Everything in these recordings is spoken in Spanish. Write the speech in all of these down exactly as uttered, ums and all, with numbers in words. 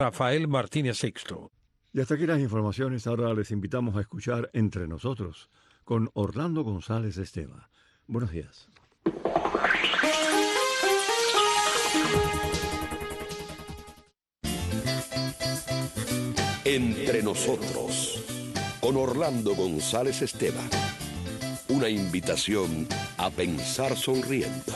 Rafael Martínez Sixto. Y hasta aquí las informaciones. Ahora les invitamos a escuchar Entre Nosotros con Orlando González Esteva. Buenos días. Entre Nosotros con Orlando González Esteva. Una invitación a pensar sonriendo.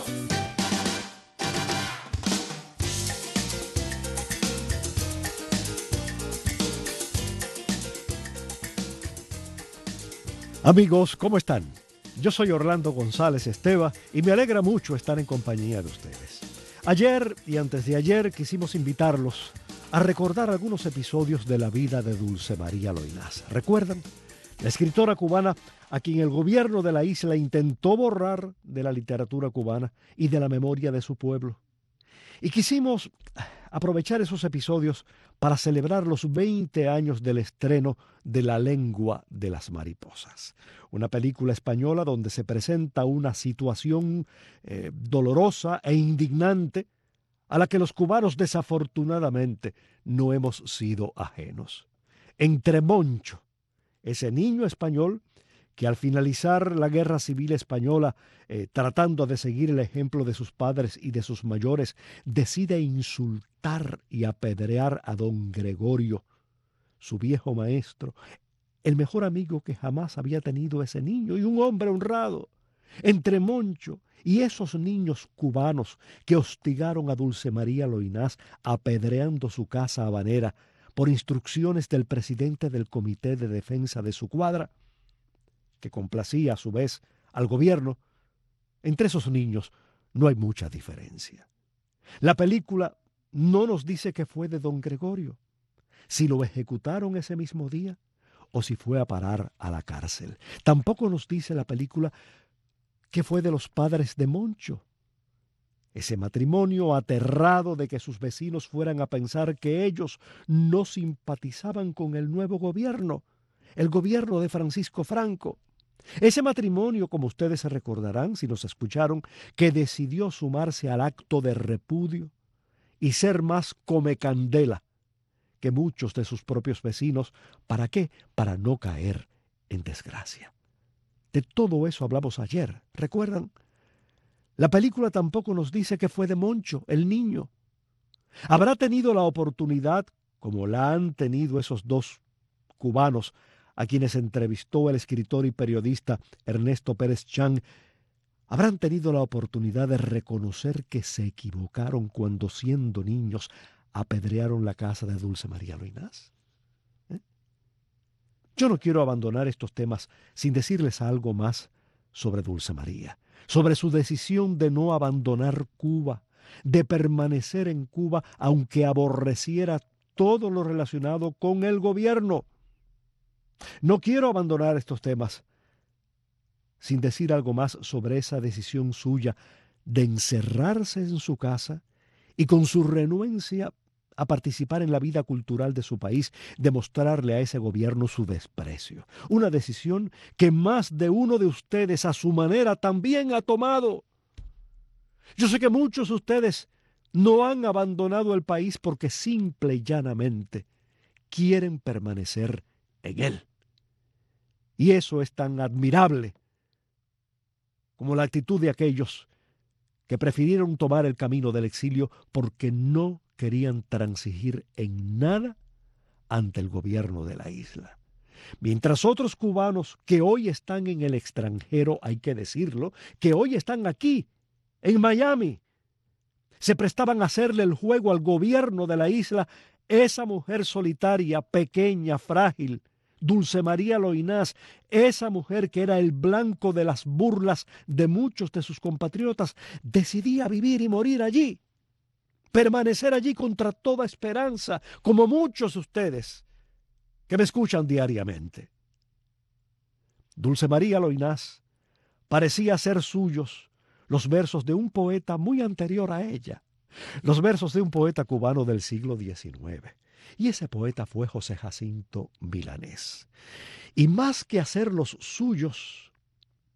Amigos, ¿cómo están? Yo soy Orlando González Esteva y me alegra mucho estar en compañía de ustedes. Ayer y antes de ayer quisimos invitarlos a recordar algunos episodios de la vida de Dulce María Loynaz. ¿Recuerdan? La escritora cubana a quien el gobierno de la isla intentó borrar de la literatura cubana y de la memoria de su pueblo. Y quisimos aprovechar esos episodios para celebrar los veinte años del estreno de La lengua de las mariposas, una película española donde se presenta una situación eh, dolorosa e indignante a la que los cubanos desafortunadamente no hemos sido ajenos. Entre Moncho, ese niño español que al finalizar la Guerra Civil Española, eh, tratando de seguir el ejemplo de sus padres y de sus mayores, decide insultar y apedrear a don Gregorio, su viejo maestro, el mejor amigo que jamás había tenido ese niño y un hombre honrado. Entre Moncho y esos niños cubanos que hostigaron a Dulce María Loynaz apedreando su casa habanera por instrucciones del presidente del Comité de Defensa de su cuadra, que complacía a su vez al gobierno, entre esos niños no hay mucha diferencia. La película no nos dice qué fue de don Gregorio, si lo ejecutaron ese mismo día o si fue a parar a la cárcel. Tampoco nos dice la película qué fue de los padres de Moncho, ese matrimonio aterrado de que sus vecinos fueran a pensar que ellos no simpatizaban con el nuevo gobierno, el gobierno de Francisco Franco. Ese matrimonio, como ustedes se recordarán si nos escucharon, que decidió sumarse al acto de repudio y ser más comecandela que muchos de sus propios vecinos. ¿Para qué? Para no caer en desgracia. De todo eso hablamos ayer, ¿recuerdan? La película tampoco nos dice qué fue de Moncho, el niño. Habrá tenido la oportunidad, como la han tenido esos dos cubanos, a quienes entrevistó el escritor y periodista Ernesto Pérez Chang, habrán tenido la oportunidad de reconocer que se equivocaron cuando, siendo niños, apedrearon la casa de Dulce María Loynaz. ¿Eh? Yo no quiero abandonar estos temas sin decirles algo más sobre Dulce María, sobre su decisión de no abandonar Cuba, de permanecer en Cuba aunque aborreciera todo lo relacionado con el gobierno. No quiero abandonar estos temas sin decir algo más sobre esa decisión suya de encerrarse en su casa y con su renuencia a participar en la vida cultural de su país, demostrarle a ese gobierno su desprecio. Una decisión que más de uno de ustedes a su manera también ha tomado. Yo sé que muchos de ustedes no han abandonado el país porque simple y llanamente quieren permanecer en él. Y eso es tan admirable como la actitud de aquellos que prefirieron tomar el camino del exilio porque no querían transigir en nada ante el gobierno de la isla. Mientras otros cubanos que hoy están en el extranjero, hay que decirlo, que hoy están aquí, en Miami, se prestaban a hacerle el juego al gobierno de la isla, esa mujer solitaria, pequeña, frágil, Dulce María Loynaz, esa mujer que era el blanco de las burlas de muchos de sus compatriotas, decidía vivir y morir allí, permanecer allí contra toda esperanza, como muchos de ustedes que me escuchan diariamente. Dulce María Loynaz parecía ser suyos los versos de un poeta muy anterior a ella, los versos de un poeta cubano del siglo diecinueve. Y ese poeta fue José Jacinto Milanés. Y más que hacerlos suyos,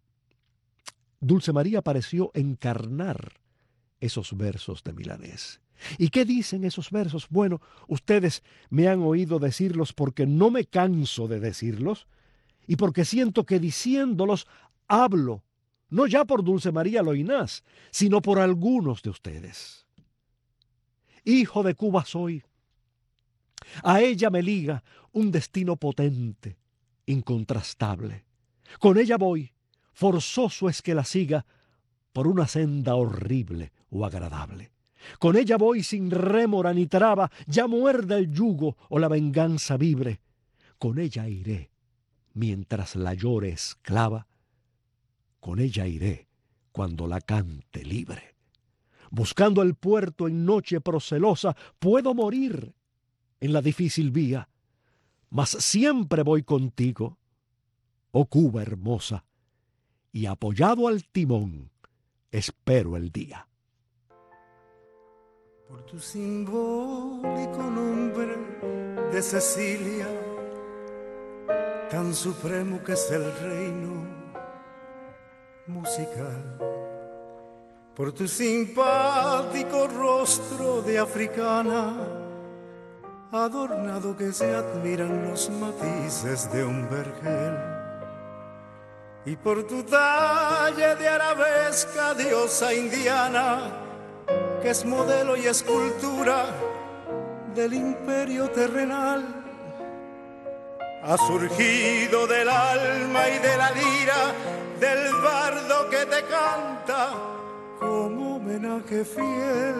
Dulce María pareció encarnar esos versos de Milanés. ¿Y qué dicen esos versos? Bueno, ustedes me han oído decirlos porque no me canso de decirlos y porque siento que diciéndolos hablo, no ya por Dulce María Loinás, sino por algunos de ustedes. Hijo de Cuba soy. A ella me liga un destino potente, incontrastable. Con ella voy, forzoso es que la siga por una senda horrible o agradable. Con ella voy sin rémora ni traba, ya muerda el yugo o la venganza vibre. Con ella iré, mientras la llore esclava. Con ella iré cuando la cante libre. Buscando el puerto en noche procelosa, puedo morir en la difícil vía, mas siempre voy contigo, oh Cuba hermosa, y apoyado al timón, espero el día. Por tu simbólico nombre de Cecilia, tan supremo que es el reino musical, por tu simpático rostro de africana, adornado que se admiran los matices de un vergel, y por tu talle de arabesca diosa indiana, que es modelo y escultura del imperio terrenal. Ha surgido del alma y de la lira del bardo que te canta como homenaje fiel.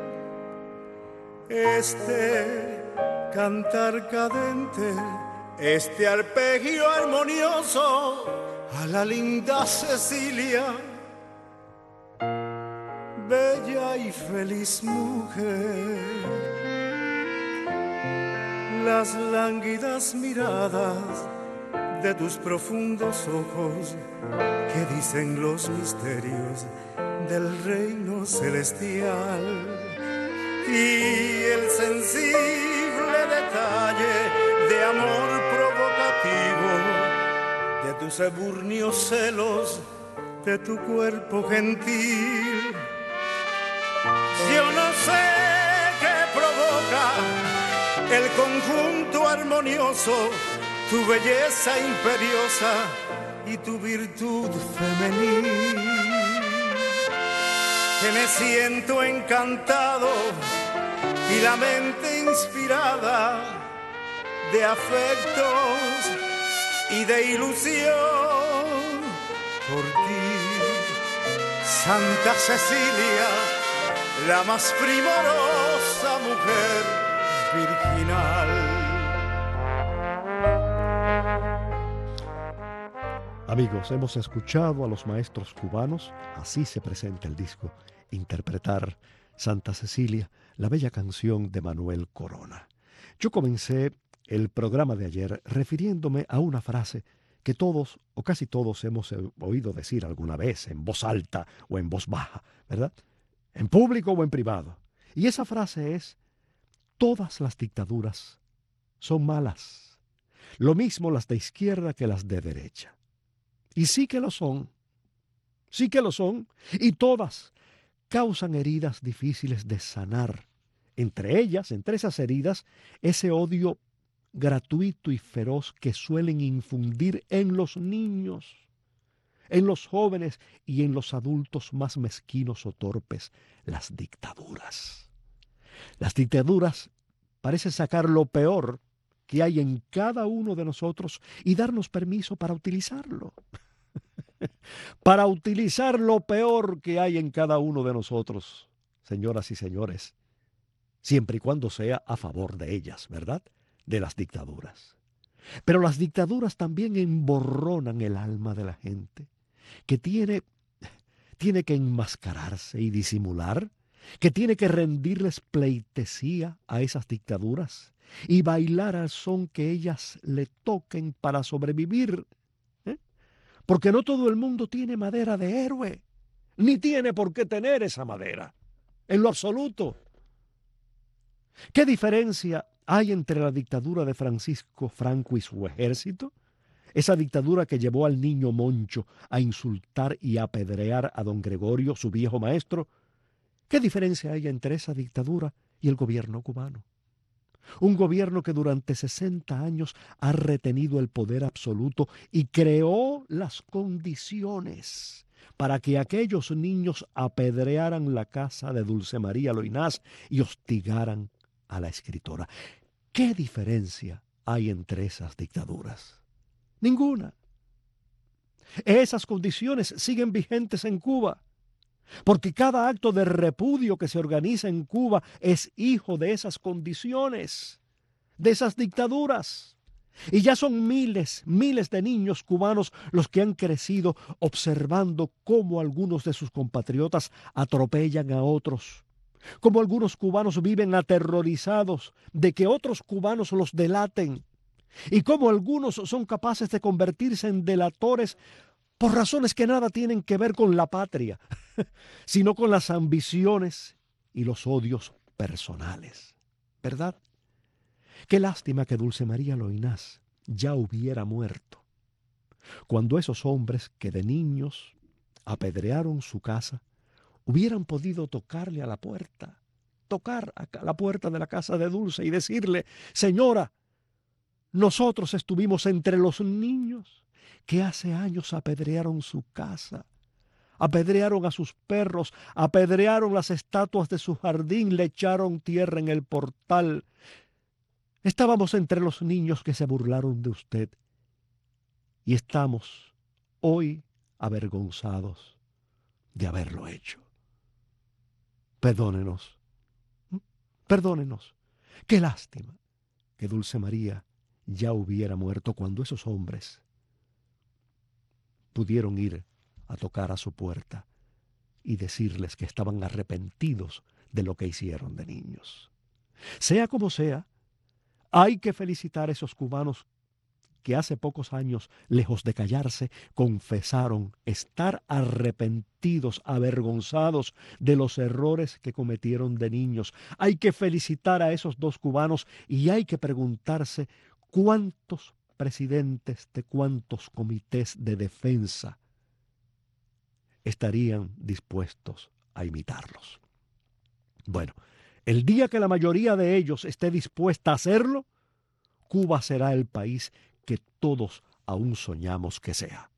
Este cantar cadente, este arpegio armonioso a la linda Cecilia, bella y feliz mujer. Las lánguidas miradas de tus profundos ojos que dicen los misterios del reino celestial, y el sensible detalle de amor provocativo de tus eburnios celos, de tu cuerpo gentil. Yo no sé qué provoca el conjunto armonioso, tu belleza imperiosa y tu virtud femenil, que me siento encantado y la mente inspirada de afectos y de ilusión por ti, Santa Cecilia, la más primorosa mujer virginal. Amigos, hemos escuchado a los maestros cubanos, así se presenta el disco, interpretar Santa Cecilia, la bella canción de Manuel Corona. Yo comencé el programa de ayer refiriéndome a una frase que todos o casi todos hemos oído decir alguna vez en voz alta o en voz baja, ¿verdad? En público o en privado. Y esa frase es: todas las dictaduras son malas. Lo mismo las de izquierda que las de derecha. Y sí que lo son, sí que lo son, y todas causan heridas difíciles de sanar. Entre ellas, entre esas heridas, ese odio gratuito y feroz que suelen infundir en los niños, en los jóvenes y en los adultos más mezquinos o torpes, las dictaduras. Las dictaduras parecen sacar lo peor que hay en cada uno de nosotros y darnos permiso para utilizarlo. Para utilizar lo peor que hay en cada uno de nosotros, señoras y señores, siempre y cuando sea a favor de ellas, ¿verdad? De las dictaduras. Pero las dictaduras también emborronan el alma de la gente, que tiene, tiene que enmascararse y disimular, que tiene que rendirles pleitesía a esas dictaduras y bailar al son que ellas le toquen para sobrevivir. ¿eh? Porque no todo el mundo tiene madera de héroe, ni tiene por qué tener esa madera, en lo absoluto. ¿Qué diferencia hay entre la dictadura de Francisco Franco y su ejército? Esa dictadura que llevó al niño Moncho a insultar y apedrear a don Gregorio, su viejo maestro, ¿Qué diferencia hay entre esa dictadura y el gobierno cubano? Un gobierno que durante sesenta años ha retenido el poder absoluto y creó las condiciones para que aquellos niños apedrearan la casa de Dulce María Loynaz y hostigaran a la escritora. ¿Qué diferencia hay entre esas dictaduras? Ninguna. Esas condiciones siguen vigentes en Cuba, porque cada acto de repudio que se organiza en Cuba es hijo de esas condiciones, de esas dictaduras. Y ya son miles, miles de niños cubanos los que han crecido observando cómo algunos de sus compatriotas atropellan a otros, cómo algunos cubanos viven aterrorizados de que otros cubanos los delaten, y cómo algunos son capaces de convertirse en delatores por razones que nada tienen que ver con la patria, sino con las ambiciones y los odios personales. ¿Verdad? Qué lástima que Dulce María Loynaz ya hubiera muerto, cuando esos hombres que de niños apedrearon su casa hubieran podido tocarle a la puerta, tocar a la puerta de la casa de Dulce y decirle: señora, nosotros estuvimos entre los niños que hace años apedrearon su casa, apedrearon a sus perros, apedrearon las estatuas de su jardín, le echaron tierra en el portal. Estábamos entre los niños que se burlaron de usted y estamos hoy avergonzados de haberlo hecho. Perdónenos, perdónenos. Qué lástima que Dulce María ya hubiera muerto cuando esos hombres pudieron ir a tocar a su puerta y decirles que estaban arrepentidos de lo que hicieron de niños. Sea como sea, hay que felicitar a esos cubanos que hace pocos años, lejos de callarse, confesaron estar arrepentidos, avergonzados de los errores que cometieron de niños. Hay que felicitar a esos dos cubanos y hay que preguntarse cuántos presidentes de cuántos comités de defensa estarían dispuestos a imitarlos. Bueno, el día que la mayoría de ellos esté dispuesta a hacerlo, Cuba será el país que todos aún soñamos que sea.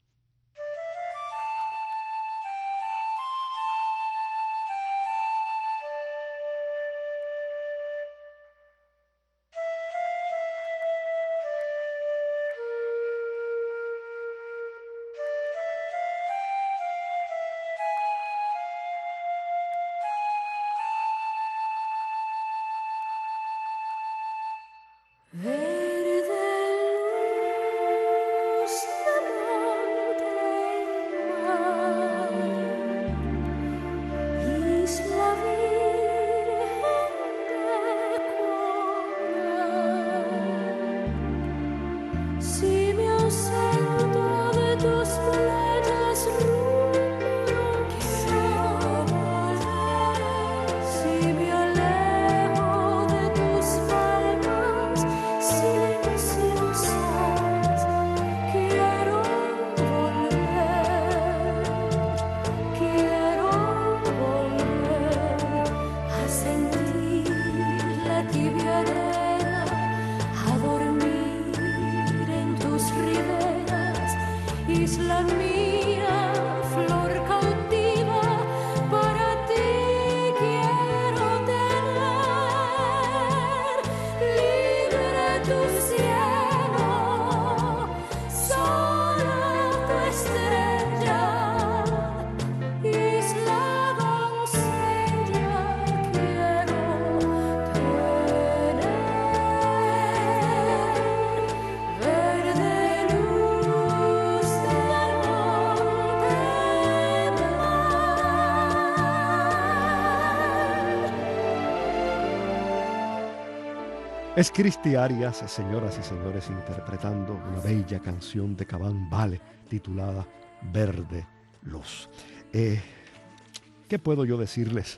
Es Cristi Arias, señoras y señores, interpretando una bella canción de Cabán Vale titulada Verde Luz. Eh, ¿Qué puedo yo decirles?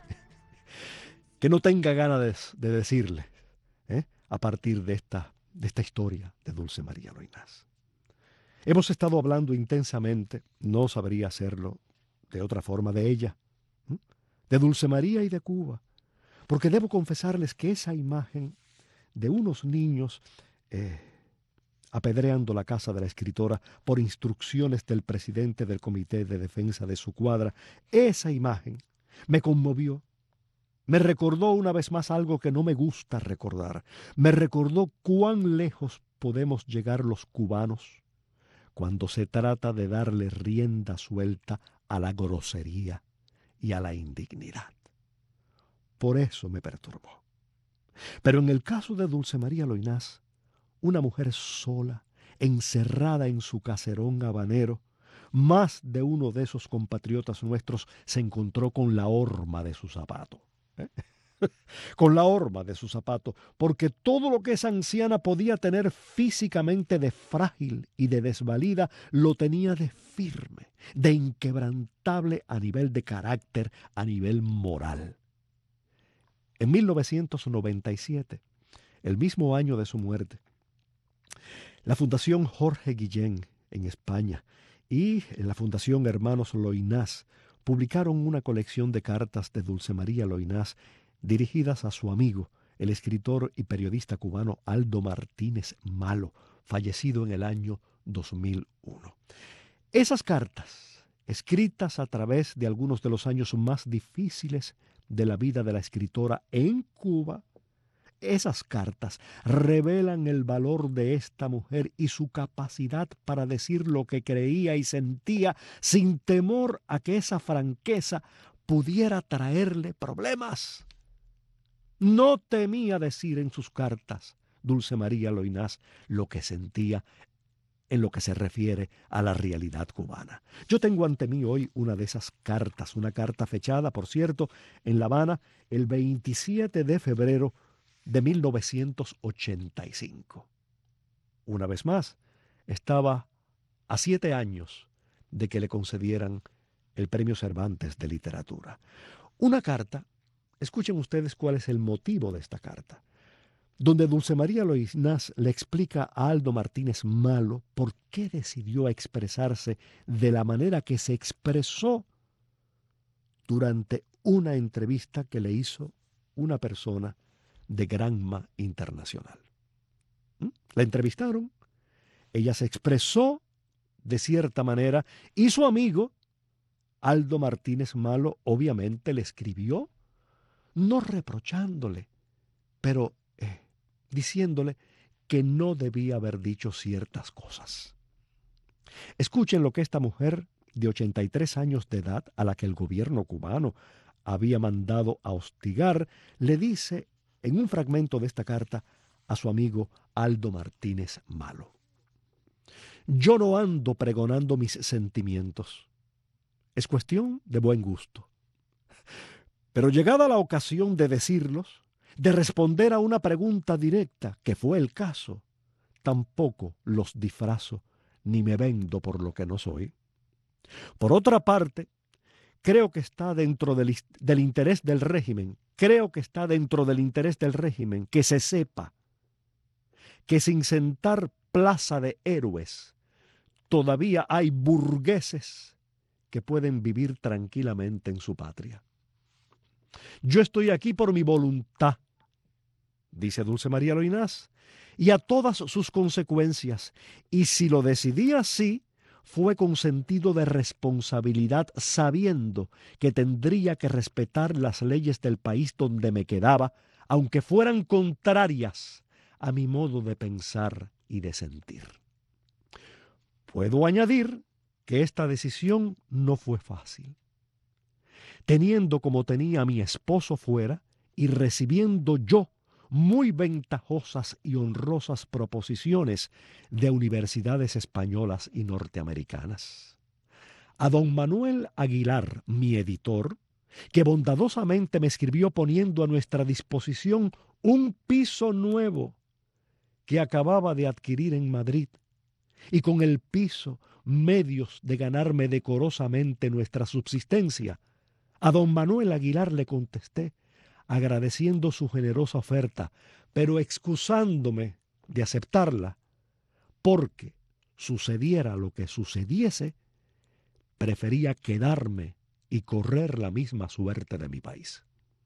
Que no tenga ganas de, de decirles ¿eh? a partir de esta, de esta historia de Dulce María Loynaz. Hemos estado hablando intensamente, no sabría hacerlo de otra forma, de ella, ¿eh? de Dulce María y de Cuba, porque debo confesarles que esa imagen de unos niños eh, apedreando la casa de la escritora por instrucciones del presidente del Comité de Defensa de su cuadra, esa imagen me conmovió. Me recordó una vez más algo que no me gusta recordar. Me recordó cuán lejos podemos llegar los cubanos cuando se trata de darle rienda suelta a la grosería y a la indignidad. Por eso me perturbó. Pero en el caso de Dulce María Loynaz, una mujer sola, encerrada en su caserón habanero, más de uno de esos compatriotas nuestros se encontró con la horma de su zapato. ¿Eh? Con la horma de su zapato, porque todo lo que esa anciana podía tener físicamente de frágil y de desvalida, lo tenía de firme, de inquebrantable a nivel de carácter, a nivel moral. En mil novecientos noventa y siete, el mismo año de su muerte, la Fundación Jorge Guillén en España y la Fundación Hermanos Loynaz publicaron una colección de cartas de Dulce María Loynaz dirigidas a su amigo, el escritor y periodista cubano Aldo Martínez Malo, fallecido en el año dos mil uno. Esas cartas, escritas a través de algunos de los años más difíciles de la vida de la escritora en Cuba, esas cartas revelan el valor de esta mujer y su capacidad para decir lo que creía y sentía sin temor a que esa franqueza pudiera traerle problemas. No temía decir en sus cartas, Dulce María Loynaz, lo que sentía en lo que se refiere a la realidad cubana. Yo tengo ante mí hoy una de esas cartas, una carta fechada, por cierto, en La Habana el veintisiete de febrero de mil novecientos ochenta y cinco. Una vez más, estaba a siete años de que le concedieran el Premio Cervantes de Literatura. Una carta, escuchen ustedes cuál es el motivo de esta carta, donde Dulce María Loynaz le explica a Aldo Martínez Malo por qué decidió expresarse de la manera que se expresó durante una entrevista que le hizo una persona de Granma Internacional. ¿Mm? La entrevistaron, ella se expresó de cierta manera y su amigo Aldo Martínez Malo obviamente le escribió, no reprochándole, pero eh, diciéndole que no debía haber dicho ciertas cosas. Escuchen lo que esta mujer de ochenta y tres años de edad, a la que el gobierno cubano había mandado a hostigar, le dice en un fragmento de esta carta a su amigo Aldo Martínez Malo. Yo no ando pregonando mis sentimientos. Es cuestión de buen gusto. Pero llegada la ocasión de decirlos, de responder a una pregunta directa, que fue el caso, tampoco los disfrazo ni me vendo por lo que no soy. Por otra parte, creo que está dentro del, del interés del régimen, creo que está dentro del interés del régimen que se sepa que sin sentar plaza de héroes todavía hay burgueses que pueden vivir tranquilamente en su patria. Yo estoy aquí por mi voluntad, dice Dulce María Loynaz, y a todas sus consecuencias, y si lo decidí así, fue con sentido de responsabilidad, sabiendo que tendría que respetar las leyes del país donde me quedaba, aunque fueran contrarias a mi modo de pensar y de sentir. Puedo añadir que esta decisión no fue fácil. Teniendo como tenía a mi esposo fuera y recibiendo yo muy ventajosas y honrosas proposiciones de universidades españolas y norteamericanas. A don Manuel Aguilar, mi editor, que bondadosamente me escribió poniendo a nuestra disposición un piso nuevo que acababa de adquirir en Madrid, y con el piso medios de ganarme decorosamente nuestra subsistencia. A don Manuel Aguilar le contesté, agradeciendo su generosa oferta, pero excusándome de aceptarla, porque, sucediera lo que sucediese, prefería quedarme y correr la misma suerte de mi país.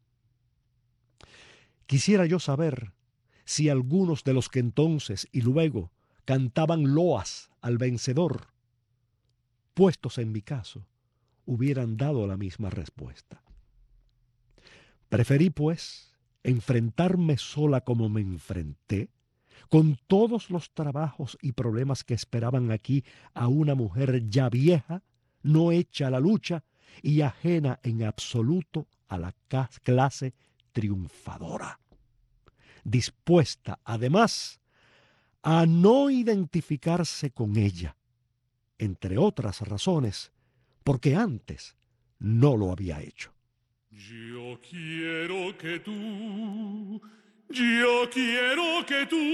Quisiera yo saber si algunos de los que entonces y luego cantaban loas al vencedor, puestos en mi caso, hubieran dado la misma respuesta. Preferí, pues, enfrentarme sola como me enfrenté, con todos los trabajos y problemas que esperaban aquí a una mujer ya vieja, no hecha a la lucha y ajena en absoluto a la clase triunfadora, dispuesta, además, a no identificarse con ella, entre otras razones, porque antes no lo había hecho. Yo quiero que tú, yo quiero que tú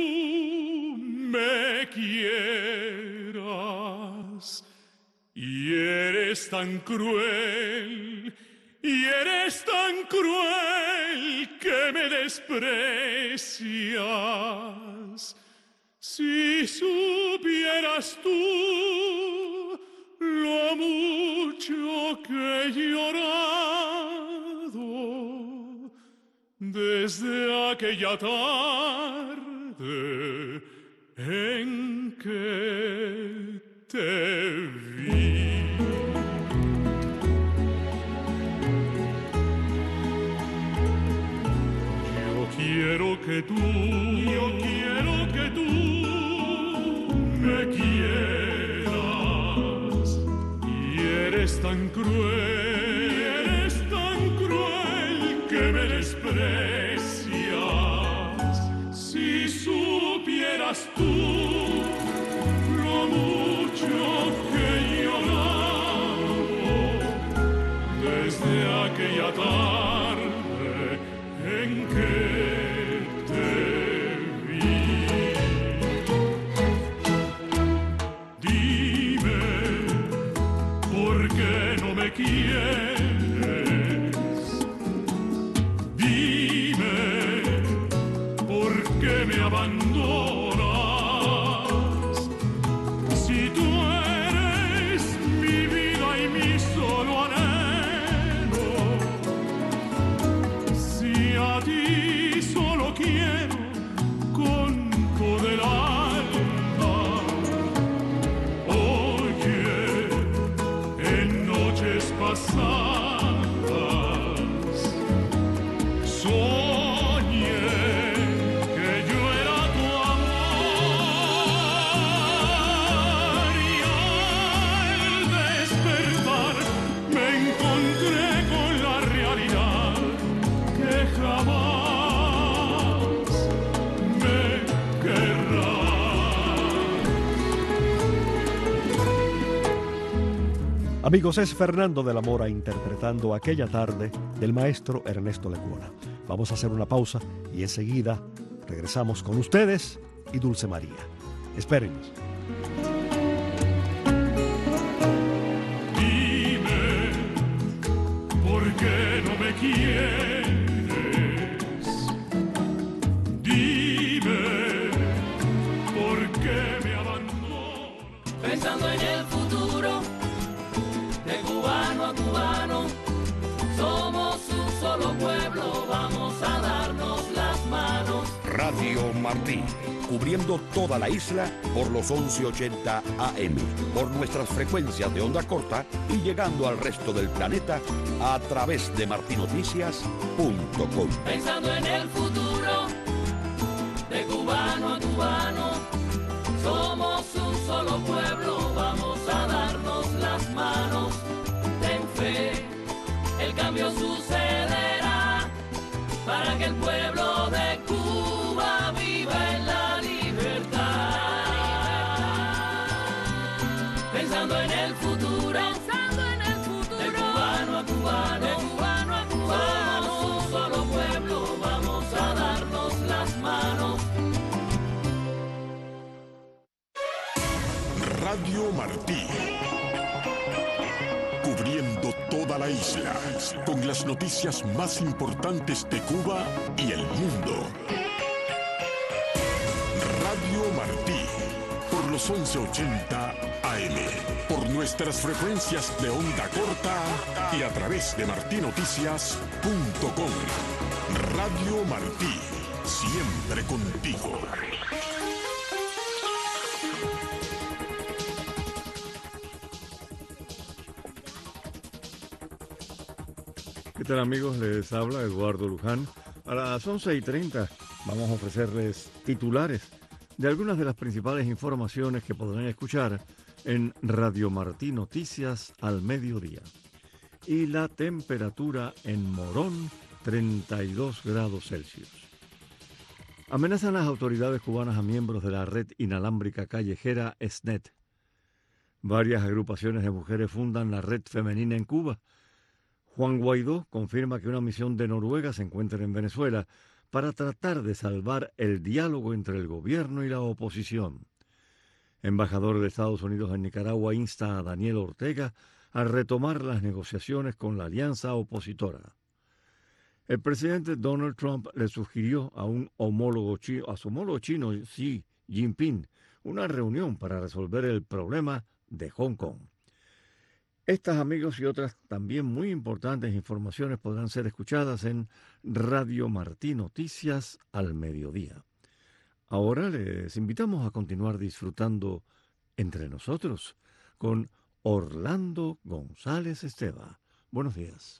me quieras. Y eres tan cruel, y eres tan cruel que me desprecias. Si supieras tú lo mucho que he llorado desde aquella tarde en que te vi. Yo quiero que tú, yo quiero que tú me quieras. Y eres tan cruel, eres tan cruel que me desprecias. Si supieras tú lo mucho que he llorado desde aquella tarde en que te vi. Dime, ¿por qué no me quieres? Dime, ¿por qué me abandonas? Si tú eres mi vida y mi solo anhelo, si a ti solo quiero con todo el alma. Oye, en noches pasadas soñé que yo era tu amor y al despertar me encontré con la realidad que jamás me querrás. Amigos, es Fernando de la Mora interpretando Aquella tarde del maestro Ernesto Lecuona. Vamos a hacer una pausa y enseguida regresamos con ustedes y Dulce María. Espérenos. Dime, ¿por qué no me quieres? Dime, ¿por qué me abandonas? Pensando en el futuro, de cubano a cubano, somos un solo pueblo, vamos a darnos las manos. Radio Martí, cubriendo toda la isla por los once ochenta A M, por nuestras frecuencias de onda corta y llegando al resto del planeta a través de martinoticias punto com. Pensando en el futuro, de cubano a cubano, somos un solo pueblo, vamos a darnos las manos. Ten fe, el cambio sucederá para que el pueblo de Cuba viva en la libertad. Pensando en el futuro, pensando en el futuro, de cubano a cubano, de cubano a cubano, somos un solo pueblo, vamos a darnos las manos. Radio Martí, cubriendo toda la isla, con las noticias más importantes de Cuba y el mundo. Radio Martí, por los once ochenta A A M, por nuestras frecuencias de onda corta y a través de martí noticias punto com. Radio Martí, siempre contigo. ¿Qué tal, amigos? Les habla Eduardo Luján. A las once y treinta vamos a ofrecerles titulares de algunas de las principales informaciones que podrán escuchar en Radio Martí Noticias al mediodía. Y la temperatura en Morón, treinta y dos grados Celsius. Amenazan las autoridades cubanas a miembros de la red inalámbrica callejera SNET. Varias agrupaciones de mujeres fundan la red femenina en Cuba. Juan Guaidó confirma que una misión de Noruega se encuentra en Venezuela para tratar de salvar el diálogo entre el gobierno y la oposición. Embajador de Estados Unidos en Nicaragua insta a Daniel Ortega a retomar las negociaciones con la alianza opositora. El presidente Donald Trump le sugirió a un homólogo chino, a su homólogo chino Xi Jinping, una reunión para resolver el problema de Hong Kong. Estas, amigos, y otras también muy importantes informaciones podrán ser escuchadas en Radio Martí Noticias al mediodía. Ahora les invitamos a continuar disfrutando entre nosotros con Orlando González Esteva. Buenos días.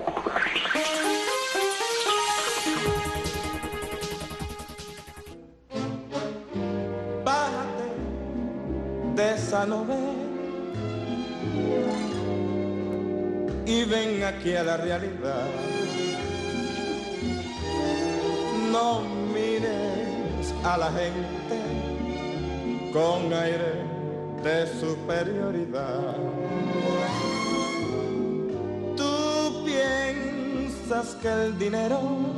Bájate de esa nube y ven aquí a la realidad. No mires a la gente con aire de superioridad. Tú piensas que el dinero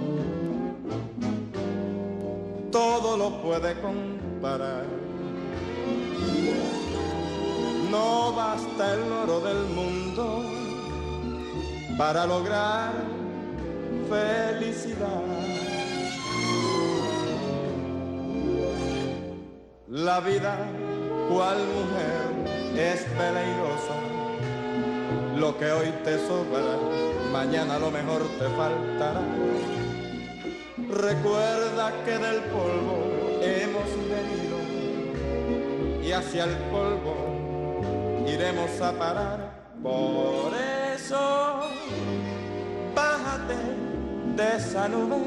todo lo puede comparar. No basta el oro del mundo para lograr felicidad. La vida, cual mujer, es peligrosa. Lo que hoy te sobra, mañana a lo mejor te faltará. Recuerda que del polvo hemos venido y hacia el polvo iremos a parar. Por eso, bájate de esa nube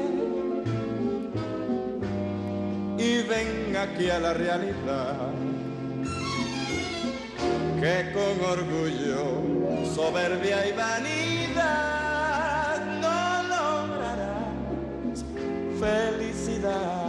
y ven aquí a la realidad, que con orgullo, soberbia y vanidad no lograrás felicidad.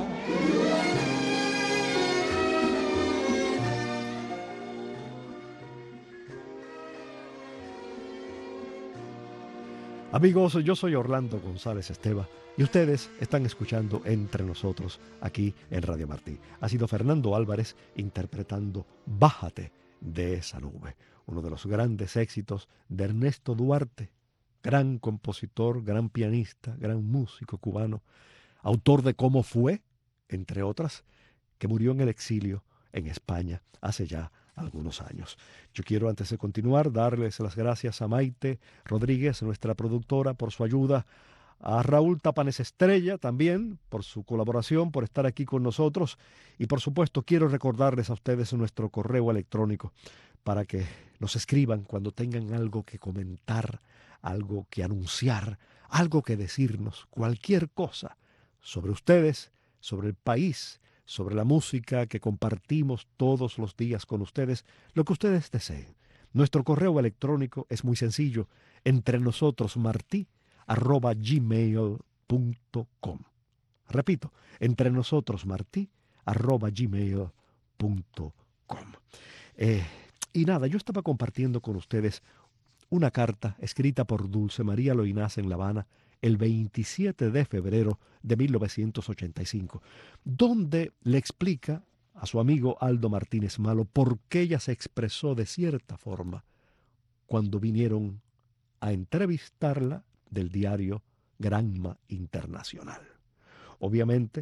Amigos, yo soy Orlando González Esteva y ustedes están escuchando Entre Nosotros aquí en Radio Martí. Ha sido Fernando Álvarez interpretando Bájate de esa nube, uno de los grandes éxitos de Ernesto Duarte, gran compositor, gran pianista, gran músico cubano, autor de Cómo fue, entre otras, que murió en el exilio en España hace ya algunos años. Yo quiero, antes de continuar, darles las gracias a Maite Rodríguez, nuestra productora, por su ayuda, a Raúl Tapanes Estrella también por su colaboración, por estar aquí con nosotros, y por supuesto quiero recordarles a ustedes nuestro correo electrónico para que nos escriban cuando tengan algo que comentar, algo que anunciar, algo que decirnos, cualquier cosa sobre ustedes, sobre el país, sobre la música que compartimos todos los días con ustedes, lo que ustedes deseen. Nuestro correo electrónico es muy sencillo, entrenosotros.martí arroba gmail punto com. Repito, entrenosotros.martí arroba gmail punto com. Eh, y nada, yo estaba compartiendo con ustedes una carta escrita por Dulce María Loinaz en La Habana el veintisiete de febrero de mil novecientos ochenta y cinco, donde le explica a su amigo Aldo Martínez Malo por qué ella se expresó de cierta forma cuando vinieron a entrevistarla del diario Granma Internacional. Obviamente,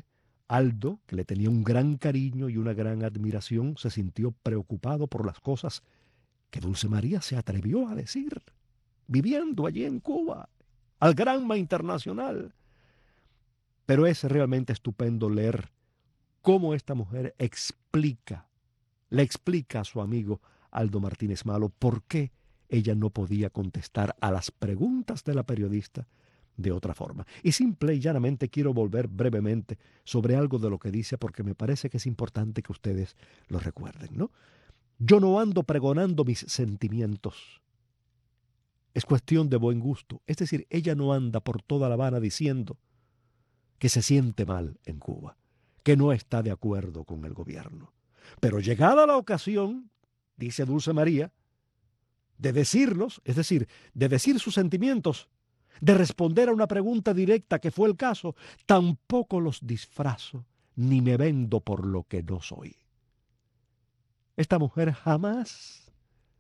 Aldo, que le tenía un gran cariño y una gran admiración, se sintió preocupado por las cosas que Dulce María se atrevió a decir, viviendo allí en Cuba, al Granma Internacional. Pero es realmente estupendo leer cómo esta mujer explica, le explica a su amigo Aldo Martínez Malo por qué ella no podía contestar a las preguntas de la periodista de otra forma. Y simple y llanamente quiero volver brevemente sobre algo de lo que dice, porque me parece que es importante que ustedes lo recuerden, ¿no? Yo no ando pregonando mis sentimientos. Es cuestión de buen gusto. Es decir, ella no anda por toda La Habana diciendo que se siente mal en Cuba, que no está de acuerdo con el gobierno. Pero llegada la ocasión, dice Dulce María, de decirlos, es decir, de decir sus sentimientos, de responder a una pregunta directa, que fue el caso, tampoco los disfrazo ni me vendo por lo que no soy. Esta mujer jamás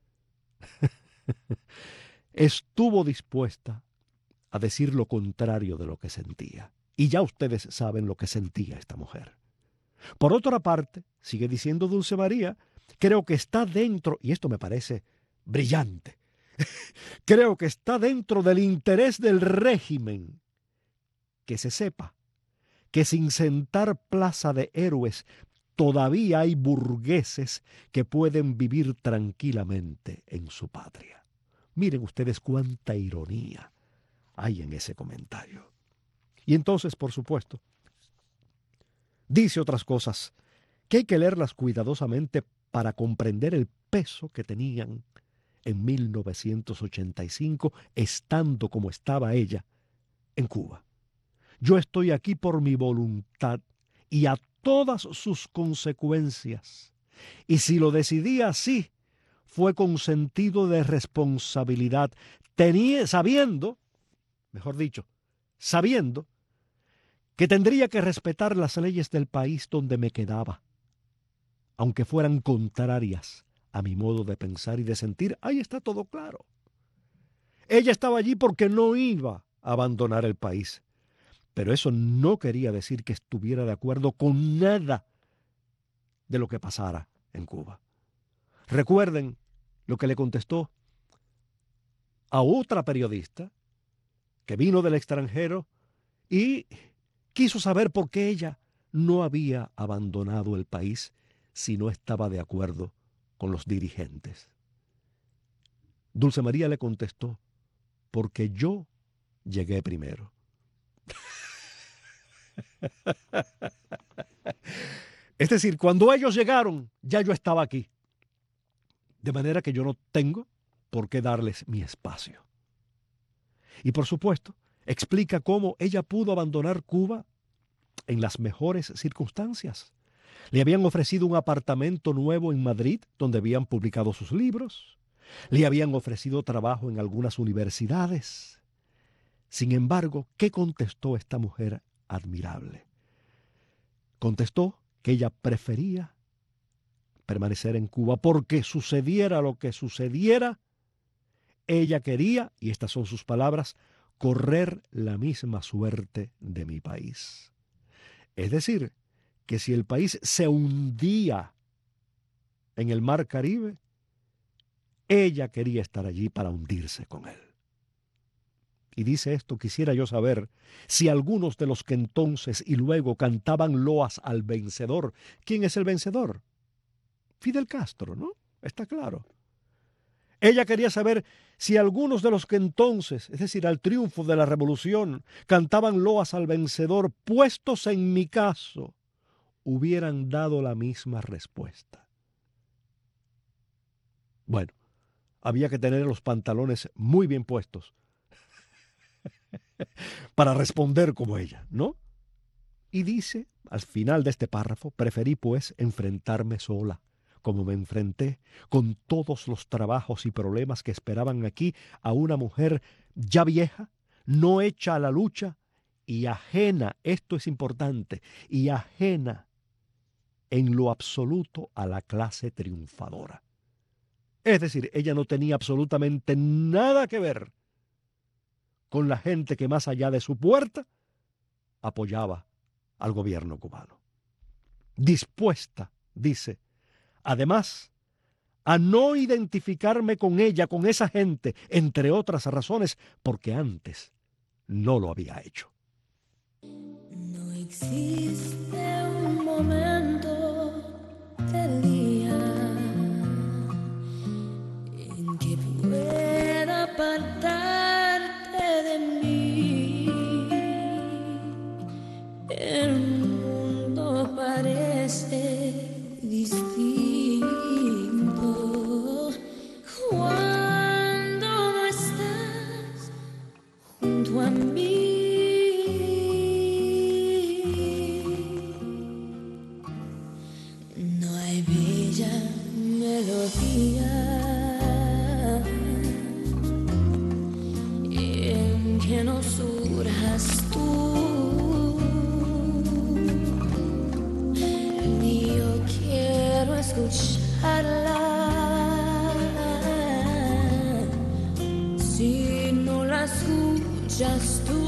estuvo dispuesta a decir lo contrario de lo que sentía. Y ya ustedes saben lo que sentía esta mujer. Por otra parte, sigue diciendo Dulce María, creo que está dentro, y esto me parece brillante, creo que está dentro del interés del régimen que se sepa que sin sentar plaza de héroes todavía hay burgueses que pueden vivir tranquilamente en su patria. Miren ustedes cuánta ironía hay en ese comentario. Y entonces, por supuesto, dice otras cosas que hay que leerlas cuidadosamente para comprender el peso que tenían en mil novecientos ochenta y cinco, estando como estaba ella en Cuba. Yo estoy aquí por mi voluntad y a todas sus consecuencias. Y si lo decidí así, fue con sentido de responsabilidad, tenía, sabiendo, mejor dicho, sabiendo que tendría que respetar las leyes del país donde me quedaba, aunque fueran contrarias a mi modo de pensar y de sentir. Ahí está todo claro. Ella estaba allí porque no iba a abandonar el país. Pero eso no quería decir que estuviera de acuerdo con nada de lo que pasara en Cuba. Recuerden lo que le contestó a otra periodista que vino del extranjero y quiso saber por qué ella no había abandonado el país si no estaba de acuerdo con los dirigentes. Dulce María le contestó, porque yo llegué primero. Es decir, cuando ellos llegaron, ya yo estaba aquí. De manera que yo no tengo por qué darles mi espacio. Y por supuesto, explica cómo ella pudo abandonar Cuba en las mejores circunstancias. Le habían ofrecido un apartamento nuevo en Madrid, donde habían publicado sus libros. Le habían ofrecido trabajo en algunas universidades. Sin embargo, ¿qué contestó esta mujer admirable? Contestó que ella prefería permanecer en Cuba porque sucediera lo que sucediera, ella quería, y estas son sus palabras, correr la misma suerte de mi país. Es decir, que si el país se hundía en el mar Caribe, ella quería estar allí para hundirse con él. Y dice esto, quisiera yo saber si algunos de los que entonces y luego cantaban loas al vencedor. ¿Quién es el vencedor? Fidel Castro, ¿no? Está claro. Ella quería saber si algunos de los que entonces, es decir, al triunfo de la revolución, cantaban loas al vencedor, puestos en mi caso, hubieran dado la misma respuesta. Bueno, había que tener los pantalones muy bien puestos para responder como ella, ¿no? Y dice, al final de este párrafo, preferí pues enfrentarme sola, como me enfrenté con todos los trabajos y problemas que esperaban aquí a una mujer ya vieja, no hecha a la lucha y ajena, esto es importante, y ajena en lo absoluto a la clase triunfadora. Es decir, ella no tenía absolutamente nada que ver con la gente que más allá de su puerta apoyaba al gobierno cubano. dispuesta, dice, además, a no identificarme con ella, con esa gente, entre otras razones, porque antes no lo había hecho. No existe un momento del día en que pueda apartarte de mí. El mundo parece distinto cuando no estás junto a mí. No hay bella melodía en que no surjas tú, ni yo quiero escucharla si no la escuchas tú.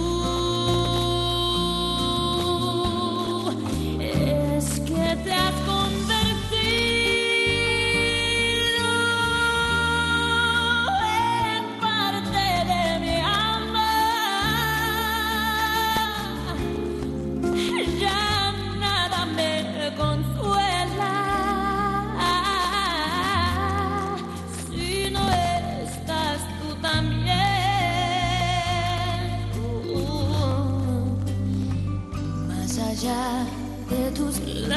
Es que te has convertido en parte de mi alma. Ya nada me consuela si no estás tú también. Uh, más allá de tus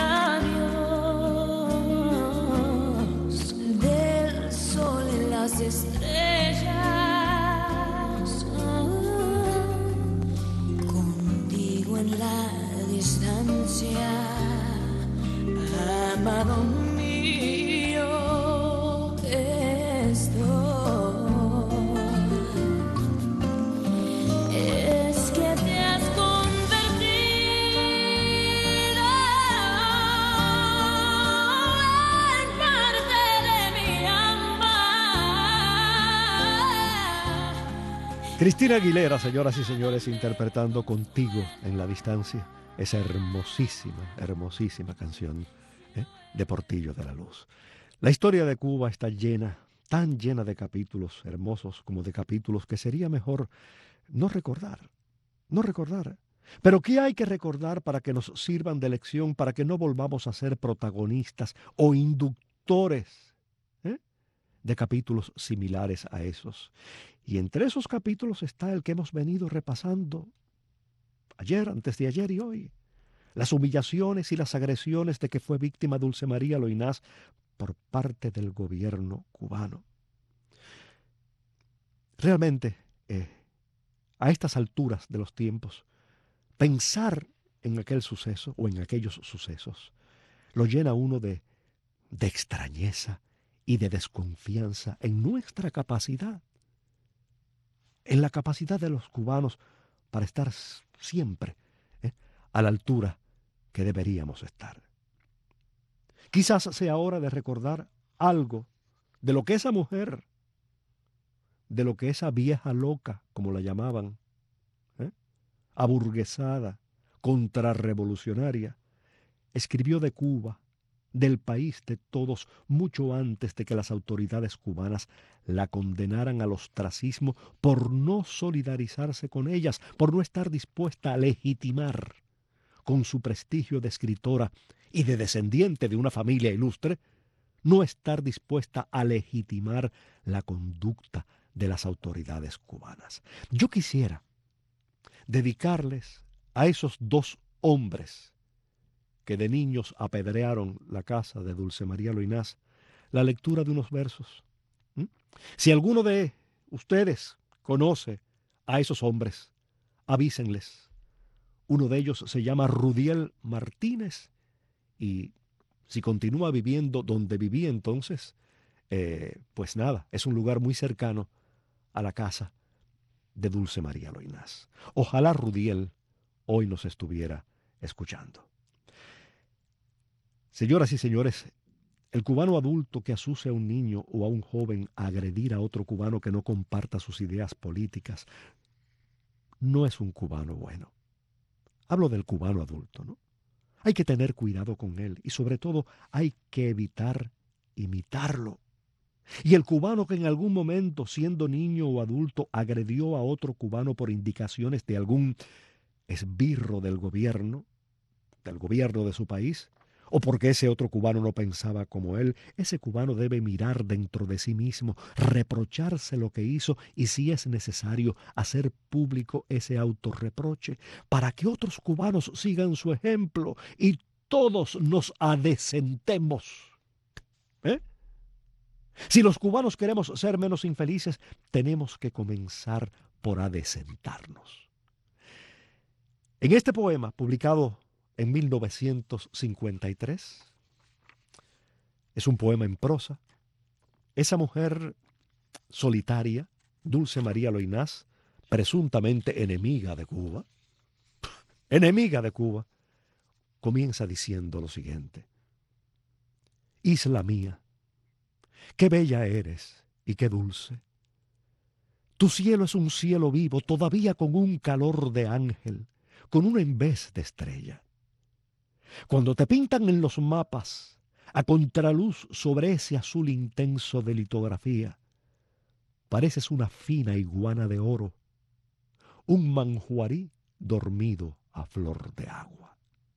labios, del sol y las estrellas, oh, contigo en la distancia, amado mío, estoy. Es que te has convertido en parte de mi alma. Cristina Aguilera, señoras y señores, interpretando Contigo en la Distancia, esa hermosísima, hermosísima canción, ¿eh?, de Portillo de la Luz. La historia de Cuba está llena, tan llena de capítulos hermosos como de capítulos que sería mejor no recordar, no recordar. Pero ¿qué hay que recordar para que nos sirvan de lección, para que no volvamos a ser protagonistas o inductores, ¿eh?, de capítulos similares a esos? Y entre esos capítulos está el que hemos venido repasando ayer, antes de ayer y hoy. Las humillaciones y las agresiones de que fue víctima Dulce María Loynaz por parte del gobierno cubano. Realmente, eh, a estas alturas de los tiempos, pensar en aquel suceso o en aquellos sucesos lo llena a uno de, de extrañeza y de desconfianza en nuestra capacidad, en la capacidad de los cubanos para estar siempre eh, a la altura que deberíamos estar. Quizás sea hora de recordar algo de lo que esa mujer, de lo que esa vieja loca, como la llamaban, ¿eh?, aburguesada, contrarrevolucionaria, escribió de Cuba, del país de todos, mucho antes de que las autoridades cubanas la condenaran al ostracismo por no solidarizarse con ellas, por no estar dispuesta a legitimar con su prestigio de escritora y de descendiente de una familia ilustre, no estar dispuesta a legitimar la conducta de las autoridades cubanas. Yo quisiera dedicarles a esos dos hombres que de niños apedrearon la casa de Dulce María Loynaz la lectura de unos versos. ¿Mm? Si alguno de ustedes conoce a esos hombres, avísenles. Uno de ellos se llama Rudiel Martínez y si continúa viviendo donde vivía entonces, eh, pues nada, es un lugar muy cercano a la casa de Dulce María Loynaz. Ojalá Rudiel hoy nos estuviera escuchando. Señoras y señores, el cubano adulto que asuce a un niño o a un joven a agredir a otro cubano que no comparta sus ideas políticas no es un cubano bueno. Hablo del cubano adulto, ¿no? Hay que tener cuidado con él y sobre todo hay que evitar imitarlo. Y el cubano que en algún momento, siendo niño o adulto, agredió a otro cubano por indicaciones de algún esbirro del gobierno, del gobierno de su país, o porque ese otro cubano no pensaba como él, ese cubano debe mirar dentro de sí mismo, reprocharse lo que hizo y, si es necesario, hacer público ese autorreproche para que otros cubanos sigan su ejemplo y todos nos adecentemos. ¿Eh? Si los cubanos queremos ser menos infelices, tenemos que comenzar por adecentarnos. En este poema, publicado en mil novecientos cincuenta y tres, es un poema en prosa, esa mujer solitaria, Dulce María Loynaz, presuntamente enemiga de Cuba, enemiga de Cuba, comienza diciendo lo siguiente: Isla mía, qué bella eres y qué dulce. Tu cielo es un cielo vivo, todavía con un calor de ángel, con una envez de estrella. Cuando te pintan en los mapas, a contraluz sobre ese azul intenso de litografía, pareces una fina iguana de oro, un manjuarí dormido a flor de agua.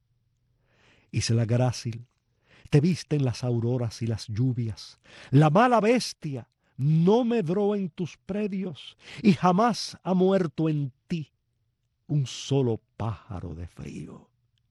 Isla grácil, te visten las auroras y las lluvias, la mala bestia no medró en tus predios y jamás ha muerto en ti un solo pájaro de frío.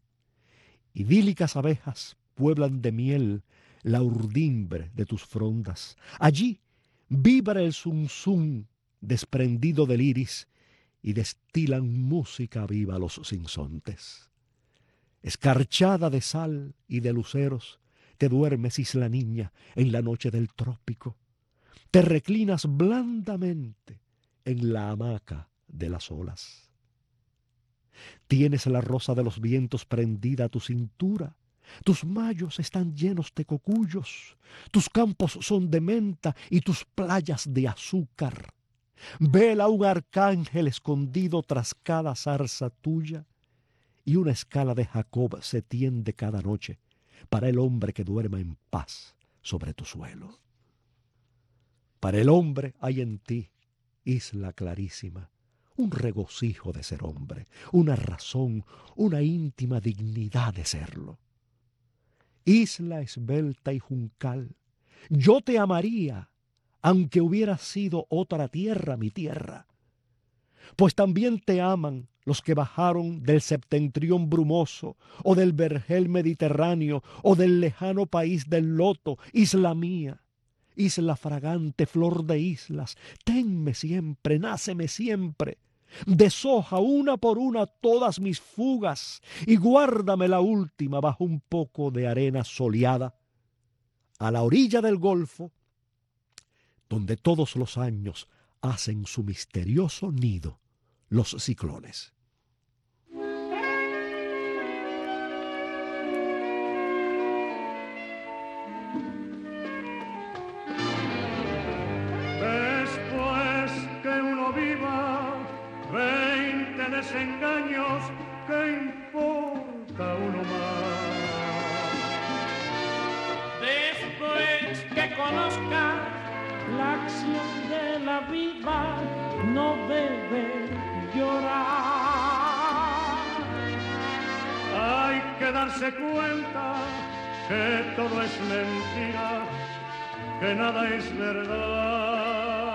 Idílicas abejas pueblan de miel la urdimbre de tus frondas. Allí vibra el zunzún desprendido del iris y destilan música viva los sinsontes. Escarchada de sal y de luceros, te duermes, isla niña, en la noche del trópico. Te reclinas blandamente en la hamaca de las olas. Tienes la rosa de los vientos prendida a tu cintura. Tus mayos están llenos de cocuyos. Tus campos son de menta y tus playas de azúcar. Vela un arcángel escondido tras cada zarza tuya. Y una escala de Jacob se tiende cada noche para el hombre que duerma en paz sobre tu suelo. Para el hombre hay en ti, isla clarísima, un regocijo de ser hombre, una razón, una íntima dignidad de serlo. Isla esbelta y juncal, yo te amaría, aunque hubiera sido otra tierra mi tierra. Pues también te aman los que bajaron del septentrión brumoso, o del vergel mediterráneo, o del lejano país del loto, isla mía. Isla fragante, flor de islas, tenme siempre, náceme siempre. Deshoja una por una todas mis fugas y guárdame la última bajo un poco de arena soleada, a la orilla del Golfo, donde todos los años hacen su misterioso nido los ciclones. Veinte desengaños, ¿qué importa uno más? Después que conozca la acción de la vida, no debe llorar. Hay que darse cuenta que todo es mentira, que nada es verdad.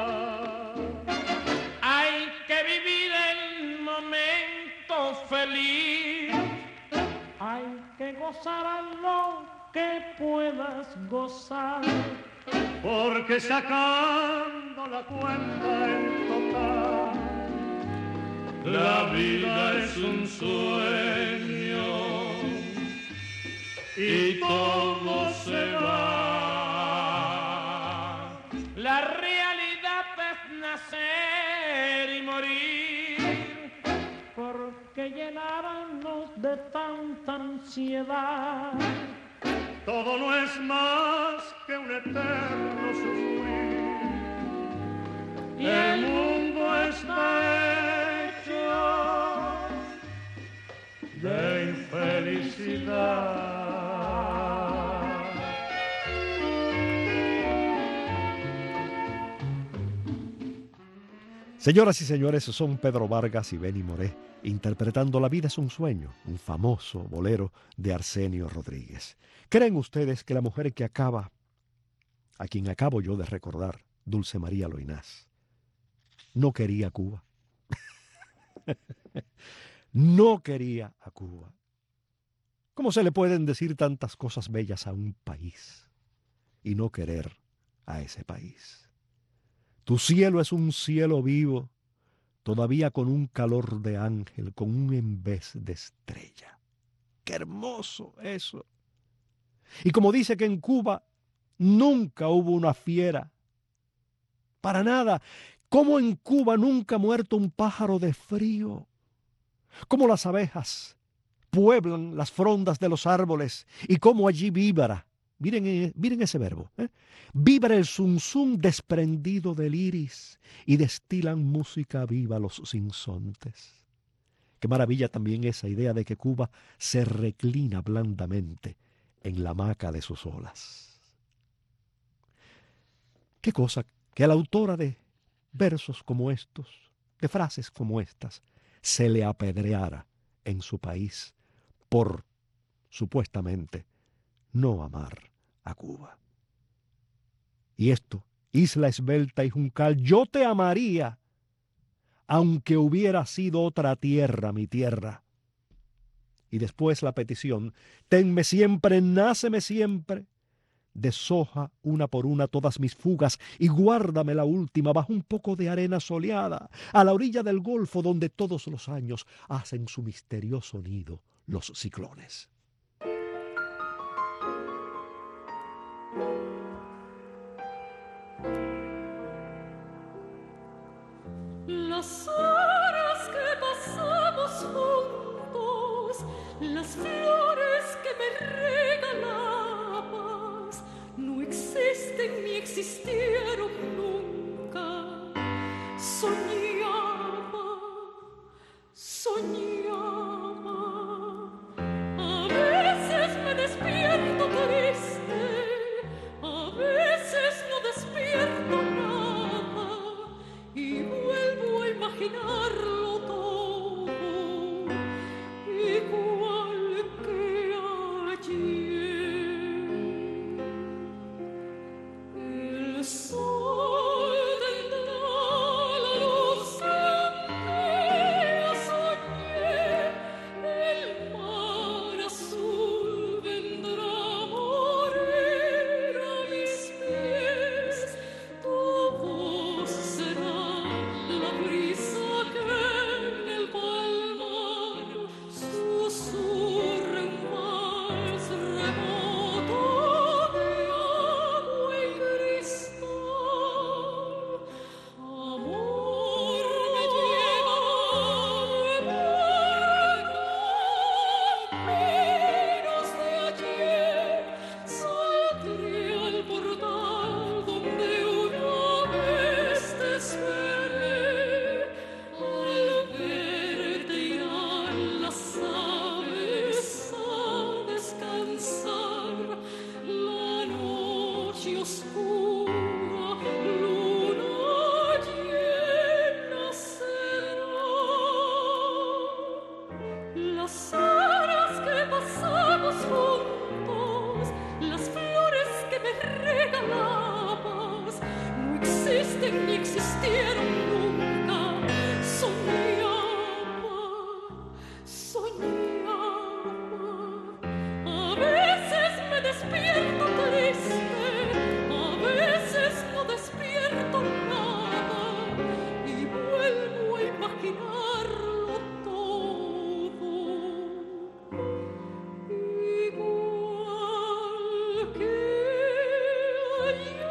Feliz, hay que gozar a lo que puedas gozar, porque sacando la cuenta en total, la vida es un sueño y todo se va. La realidad es nacer y morir, que llenarnos de tanta ansiedad. Todo no es más que un eterno sufrir. Y el mundo está hecho de infelicidad. Señoras y señores, son Pedro Vargas y Benny Moré interpretando La vida es un sueño, un famoso bolero de Arsenio Rodríguez. ¿Creen ustedes que la mujer que acaba, a quien acabo yo de recordar, Dulce María Loinás, no quería a Cuba? No quería a Cuba. ¿Cómo se le pueden decir tantas cosas bellas a un país y no querer a ese país? Tu cielo es un cielo vivo, todavía con un calor de ángel, con un embés de estrella. ¡Qué hermoso eso! Y como dice que en Cuba nunca hubo una fiera, para nada, como en Cuba nunca ha muerto un pájaro de frío, como las abejas pueblan las frondas de los árboles y como allí vibra, miren, miren ese verbo, ¿eh? Vibra el zunzún desprendido del iris y destilan música viva los sinsontes. Qué maravilla también esa idea de que Cuba se reclina blandamente en la hamaca de sus olas. Qué cosa que a la autora de versos como estos, de frases como estas, se le apedreara en su país por, supuestamente, no amar a Cuba. Y esto, isla esbelta y juncal, yo te amaría, aunque hubiera sido otra tierra mi tierra. Y después la petición, tenme siempre, náceme siempre, deshoja una por una todas mis fugas y guárdame la última bajo un poco de arena soleada, a la orilla del golfo donde todos los años hacen su misterioso nido los ciclones. Las horas que pasamos juntos, las flores que me regalabas, no existen ni existieron nunca. Soñaba, soñaba. A veces me despierto triste, a veces no despierto nada y vuelvo a imaginarlo todo igual que ayer. El sol tendrá la luz que soñé, el mar azul vendrá a morir a mis pies, tu voz será la brisa que en el palmar susurra un vals remoto de agua y cristal. Amor me llevará caminos de ayer, saldré al portal donde una vez te esperé. Al verte irán las aves a descansar, la noche oscura, luna llena será. Las horas que pasamos juntos, las flores que me regalabas, no existen ni existieron nunca. Soñaba, soñaba. A veces me despierto triste, a veces no despierto nada y vuelvo a imaginarlo todo igual que ayer.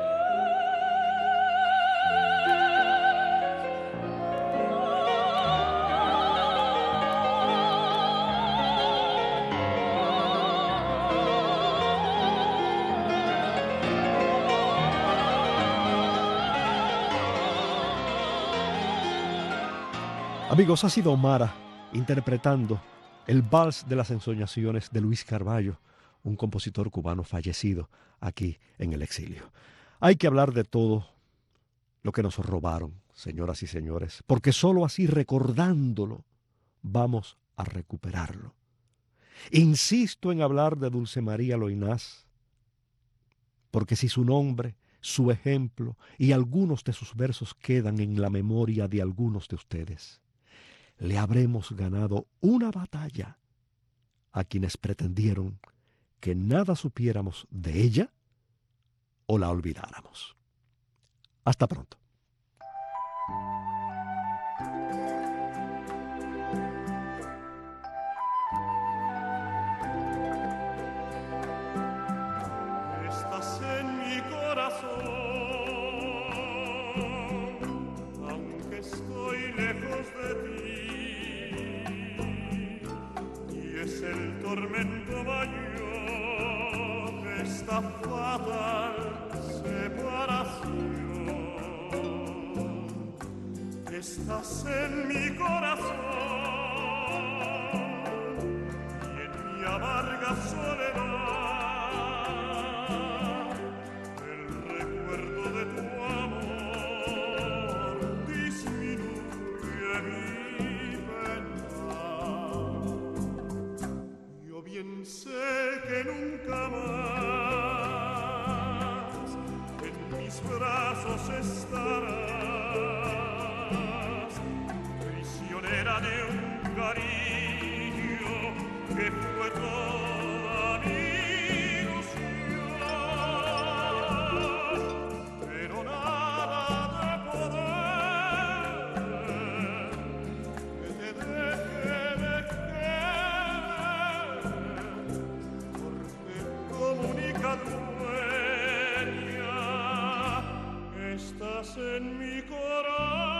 Amigos, ha sido Mara interpretando el Vals de las Ensoñaciones de Luis Carballo, un compositor cubano fallecido aquí en el exilio. Hay que hablar de todo lo que nos robaron, señoras y señores, porque sólo así, recordándolo, vamos a recuperarlo. Insisto en hablar de Dulce María Loinás, porque si su nombre, su ejemplo y algunos de sus versos quedan en la memoria de algunos de ustedes, le habremos ganado una batalla a quienes pretendieron que nada supiéramos de ella o la olvidáramos. Hasta pronto. Estás en mi corazón, aunque estoy lejos de ti, y es el tormento mayor de esta fatal separación. Estás en mi corazón y en mi amarga soledad el recuerdo de tu amor disminuye mi pena. Yo bien sé que nunca más en mis brazos estarás, prisionera de un cariño que fue toda mi ilusión, pero nada de poder que te deje de querer, porque como única dueña estás en mi corazón.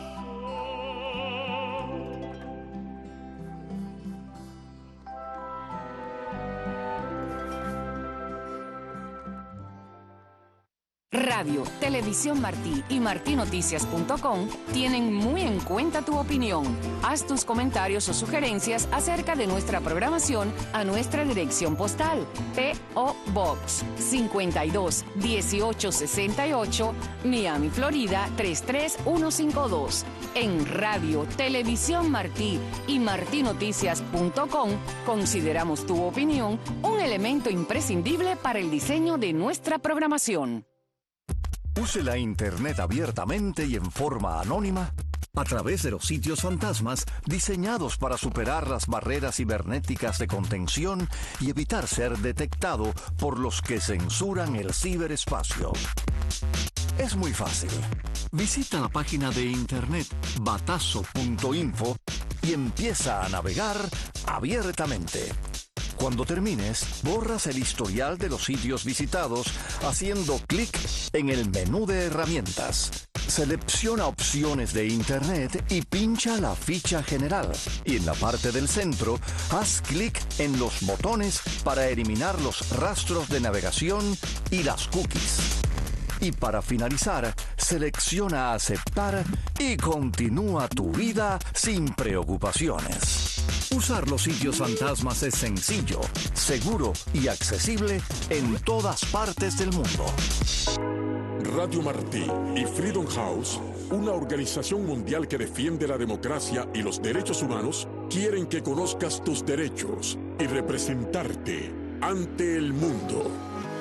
Radio, Televisión Martí y martí noticias punto com tienen muy en cuenta tu opinión. Haz tus comentarios o sugerencias acerca de nuestra programación a nuestra dirección postal P O Box cincuenta y dos dieciocho sesenta y ocho, Miami, Florida tres tres uno cinco dos. En Radio, Televisión Martí y martí noticias punto com consideramos tu opinión un elemento imprescindible para el diseño de nuestra programación. Use la Internet abiertamente y en forma anónima a través de los sitios fantasmas diseñados para superar las barreras cibernéticas de contención y evitar ser detectado por los que censuran el ciberespacio. Es muy fácil. Visita la página de internet batazo punto info y empieza a navegar abiertamente. Cuando termines, borras el historial de los sitios visitados haciendo clic en el menú de herramientas. Selecciona opciones de Internet y pincha la ficha general. Y en la parte del centro, haz clic en los botones para eliminar los rastros de navegación y las cookies. Y para finalizar, selecciona aceptar y continúa tu vida sin preocupaciones. Usar los sitios fantasmas es sencillo, seguro y accesible en todas partes del mundo. Radio Martí y Freedom House, una organización mundial que defiende la democracia y los derechos humanos, quieren que conozcas tus derechos y representarte ante el mundo.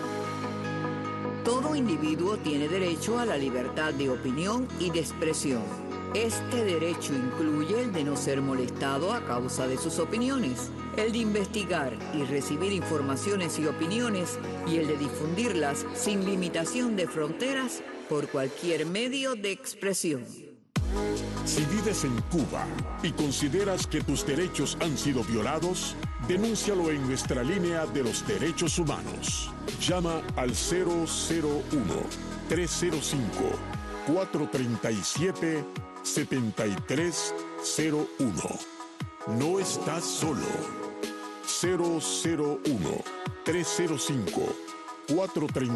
Todo individuo tiene derecho a la libertad de opinión y de expresión. Este derecho incluye el de no ser molestado a causa de sus opiniones, el de investigar y recibir informaciones y opiniones y el de difundirlas sin limitación de fronteras por cualquier medio de expresión. Si vives en Cuba y consideras que tus derechos han sido violados, denúncialo en nuestra línea de los derechos humanos. Llama al cero cero uno, tres cero cinco, cuatro tres siete, siete tres cero uno. No estás solo. cero cero uno, tres cero cinco, cuatro tres